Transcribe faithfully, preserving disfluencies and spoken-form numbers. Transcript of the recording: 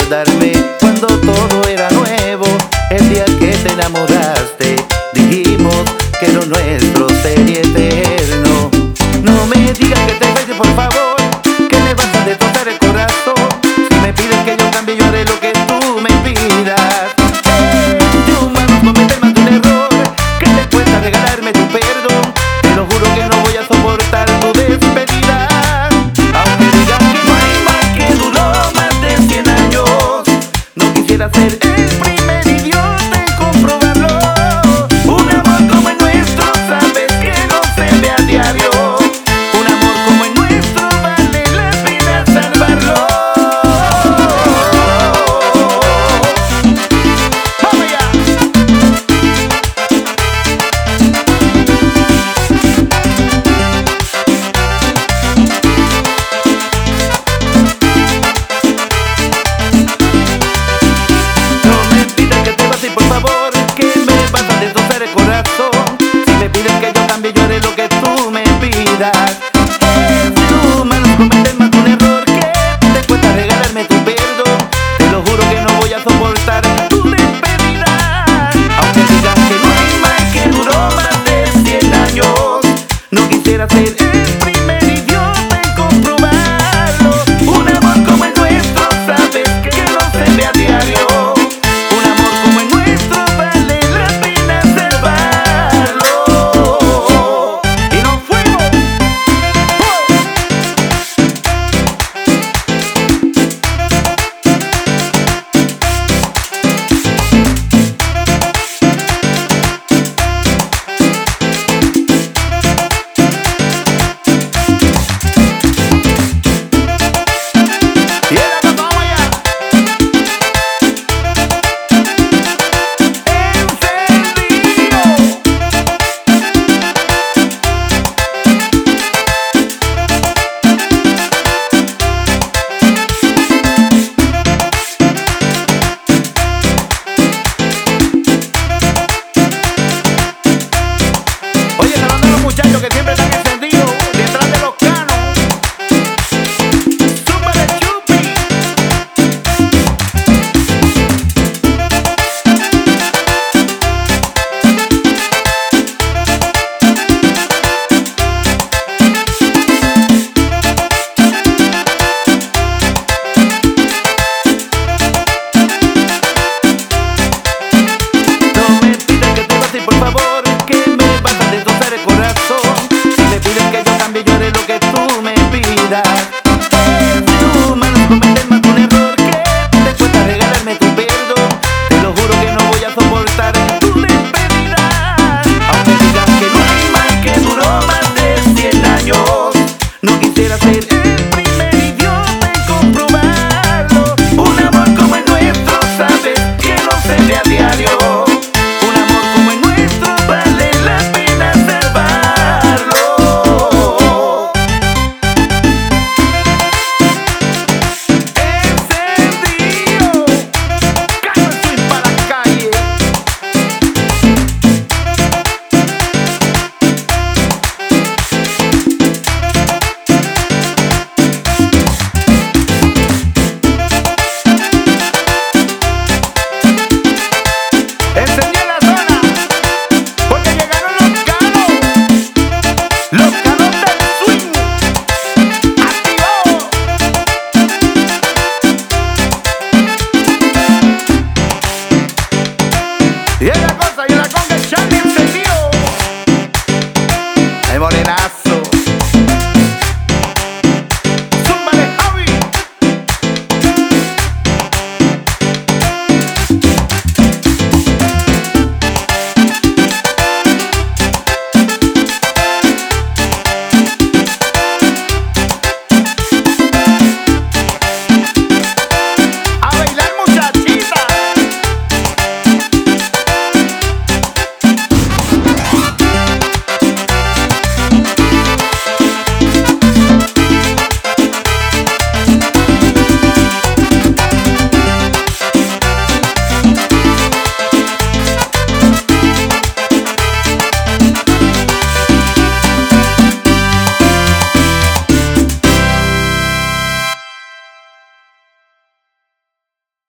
recordarme cuando todo era nuevo. El día que te enamoraste, dijimos que lo nuestro sería eterno. No me digas que te vayas, por favor, que me vas a destrozar el corazón. Si me pides que yo cambie, yo haré lo que tú me pidas. De humanos cometer más de un error, que te cuesta regalarme tu perdón. Te lo juro que no voy a soportar tu despedida. Aunque digan que no hay más que duró más de cien años, no quisiera ser el primer idiota en comprobarlo. Un amor como el nuestro, sabes que no se ve a diario. Un amor como el nuestro, vale la pena salvarlo. ¡Vamos allá! No me pidas que te vas a ir, por favor, que me vas a destrozar el corazón. Si me pides que yo cambie, yo haré lo que tú me pidas. Es humano cometer más de un error, que te cuesta regalarme tu perdón. Te lo juro que no voy a soportar tu despedida. Aunque digas que no hay más que duró más de cien años, no quisiera ser el primer idiota en comprobarlo. Un amor como el nuestro, sabes que no se ve a diario. Un amor como el nuestro, vale la pena salvarlo. Y nos fuimos. Y ahora nos vamos allá. Encendido. Oye, saludando a los muchachos que siempre están encendidos detrás de los canos. Súmale, chupi. No me pidas que te vas a ir, por favor, que me vas a destrozar el corazón. Si me pides que yo cambie, yo haré lo que tú me pidas. Es humano cometer